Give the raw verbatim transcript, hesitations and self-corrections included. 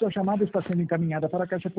Sua chamada está sendo encaminhada para a caixa